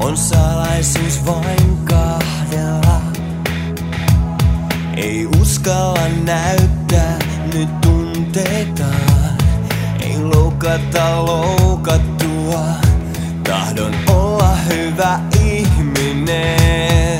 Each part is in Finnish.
On salaisuus vain kahdella. Ei uskalla näyttää nyt tunteitaan. Ei loukata loukattua. Tahdon olla hyvä ihminen.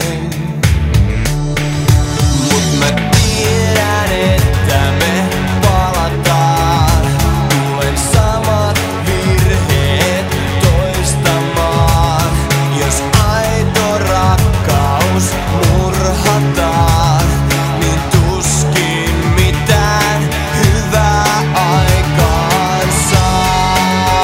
Mut mä tiedän, että me palataan. Tulen samat virheet toistamaan. Jos aito rakkaus murhataan, niin tuskin mitään hyvää aikaan saa.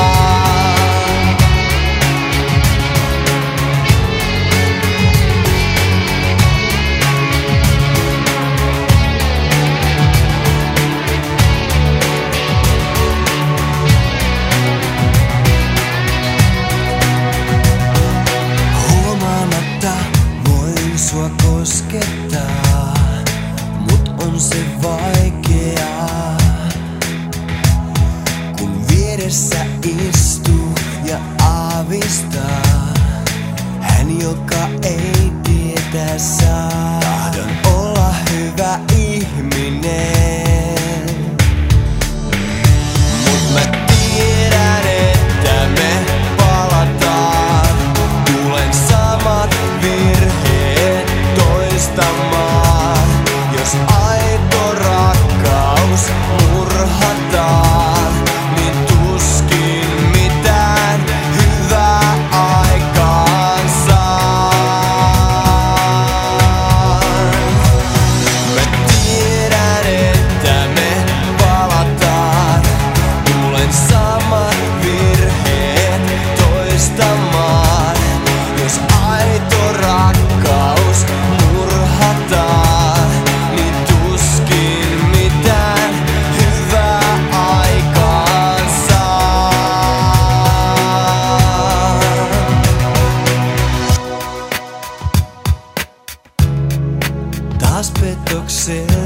Huomaamatta voin sua koskettaa, mut on se vaikeaa, kun vieressä istuu ja aavistaa hän, joka ei tietää saa. Tahdon olla hyvä ihminen, mut mä tiedän, että me palataan. Tulen samat virheet toistamaan. Jos aito rakkaus murhataan, niin tuskin mitään hyvää aikaan saa. Mä tiedän, että me palataan. Tulen samat virheet toistamaan. Jos aito rakkaus murhataan, niin tuskin mitään hyvää aikaan saa. Taas petoksella